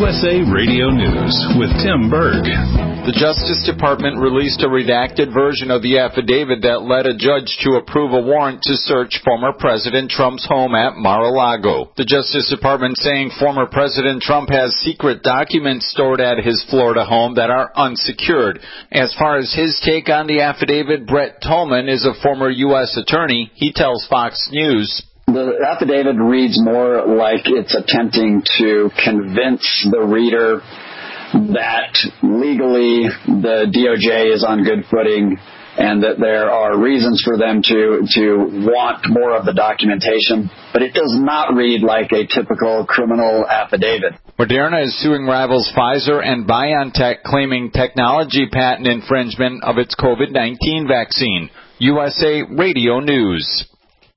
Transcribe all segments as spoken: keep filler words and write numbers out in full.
S A Radio News with Tim Berg. The Justice Department released a redacted version of the affidavit that led a judge to approve a warrant to search former President Trump's home at Mar-a-Lago. The Justice Department saying former President Trump has secret documents stored at his Florida home that are unsecured. As far as his take on the affidavit, Brett Tolman is a former U S attorney. He tells Fox News. The affidavit reads more like it's attempting to convince the reader that legally the D O J is on good footing and that there are reasons for them to, to want more of the documentation. But it does not read like a typical criminal affidavit. Moderna is suing rivals Pfizer and BioNTech, claiming technology patent infringement of its COVID nineteen vaccine. U S A Radio News.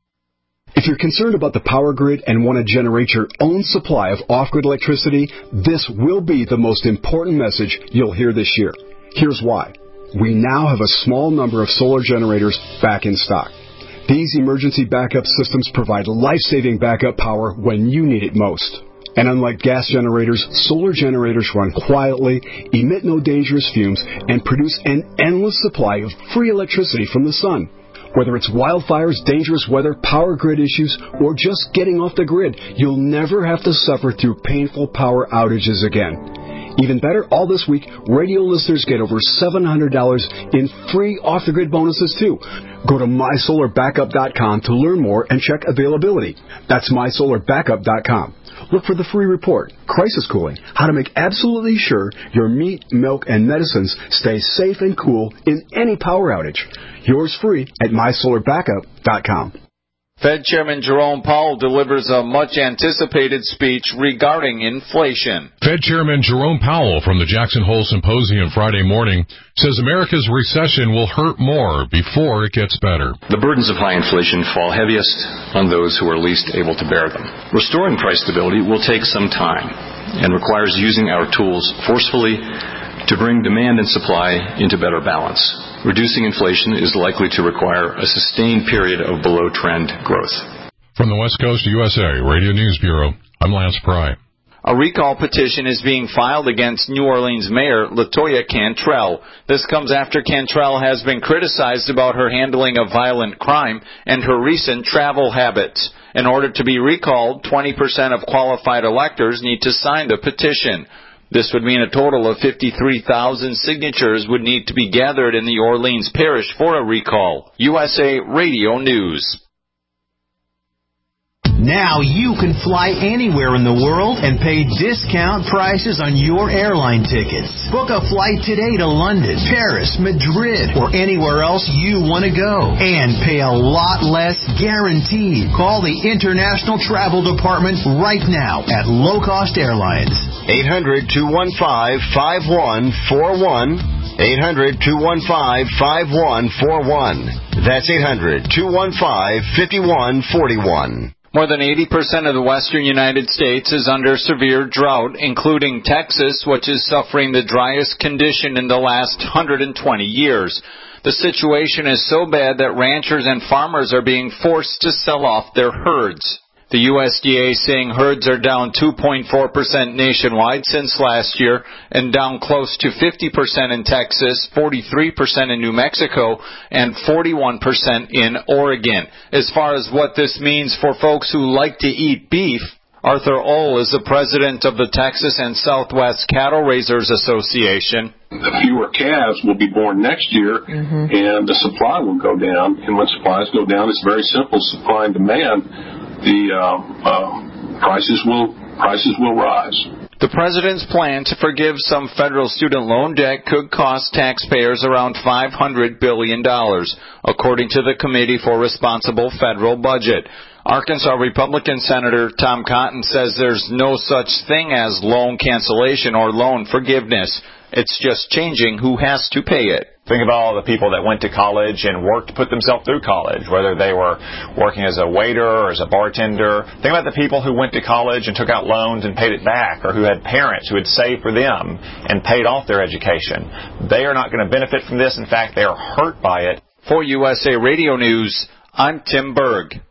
If you're concerned about the power grid and want to generate your own supply of off-grid electricity, this will be the most important message you'll hear this year. Here's why. We now have a small number of solar generators back in stock. These emergency backup systems provide life-saving backup power when you need it most. And unlike gas generators, solar generators run quietly, emit no dangerous fumes, and produce an endless supply of free electricity from the sun. Whether it's wildfires, dangerous weather, power grid issues, or just getting off the grid, you'll never have to suffer through painful power outages again. Even better, all this week, radio listeners get over seven hundred dollars in free off-the-grid bonuses, too. Go to my solar backup dot com to learn more and check availability. That's my solar backup dot com. Look for the free report, Crisis Cooling, how to make absolutely sure your meat, milk, and medicines stay safe and cool in any power outage. Yours free at my solar backup dot com. Fed Chairman Jerome Powell delivers a much-anticipated speech regarding inflation. Fed Chairman Jerome Powell from the Jackson Hole Symposium Friday morning says America's recession will hurt more before it gets better. The burdens of high inflation fall heaviest on those who are least able to bear them. Restoring price stability will take some time and requires using our tools forcefully to bring demand and supply into better balance. Reducing inflation is likely to require a sustained period of below-trend growth. From the West Coast U S A Radio News Bureau, I'm Lance Pry. A recall petition is being filed against New Orleans Mayor LaToya Cantrell. This comes after Cantrell has been criticized about her handling of violent crime and her recent travel habits. In order to be recalled, twenty percent of qualified electors need to sign the petition. This would mean a total of fifty-three thousand signatures would need to be gathered in the Orleans Parish for a recall. U S A Radio News. Now you can fly anywhere in the world and pay discount prices on your airline tickets. Book a flight today to London, Paris, Madrid, or anywhere else you want to go. And pay a lot less guaranteed. Call the International Travel Department right now at Low Cost Airlines. eight hundred, two one five, five one four one. eight hundred, two one five, five one four one. That's eight hundred, two one five, five one four one. More than eighty percent of the western United States is under severe drought, including Texas, which is suffering the driest condition in the last one hundred twenty years. The situation is so bad that ranchers and farmers are being forced to sell off their herds. The U S D A saying herds are down two point four percent nationwide since last year and down close to fifty percent in Texas, forty-three percent in New Mexico, and forty-one percent in Oregon. As far as what this means for folks who like to eat beef, Arthur Ohl is the president of the Texas and Southwest Cattle Raisers Association. The fewer calves will be born next year, mm-hmm. and the supply will go down. And when supplies go down, it's very simple, supply and demand. The uh, uh, prices will prices will rise. The president's plan to forgive some federal student loan debt could cost taxpayers around five hundred billion dollars, according to the Committee for Responsible Federal Budget. Arkansas Republican Senator Tom Cotton says there's no such thing as loan cancellation or loan forgiveness. It's just changing who has to pay it. Think about all the people that went to college and worked to put themselves through college, whether they were working as a waiter or as a bartender. Think about the people who went to college and took out loans and paid it back, or who had parents who had saved for them and paid off their education. They are not going to benefit from this. In fact, they are hurt by it. For U S A Radio News, I'm Tim Berg.